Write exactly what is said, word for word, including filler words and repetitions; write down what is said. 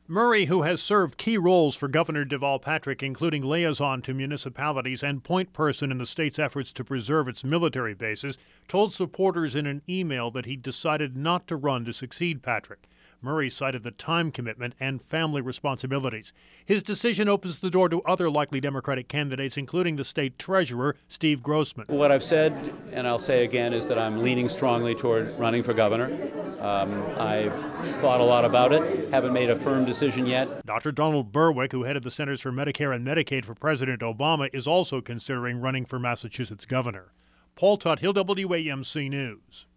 Murray, who has served key roles for Governor Deval Patrick, including liaison to municipalities and point person in the state's efforts to preserve its military bases, told supporters in an email that he decided not to run to succeed Patrick. Murray cited the time commitment and family responsibilities. His decision opens the door to other likely Democratic candidates, including the state treasurer, Steve Grossman. What I've said, and I'll say again, is that I'm leaning strongly toward running for governor. Um, I've thought a lot about it, haven't made a firm decision yet. Doctor Donald Berwick, who headed the Centers for Medicare and Medicaid for President Obama, is also considering running for Massachusetts governor. Paul Tuthill, W A M C News.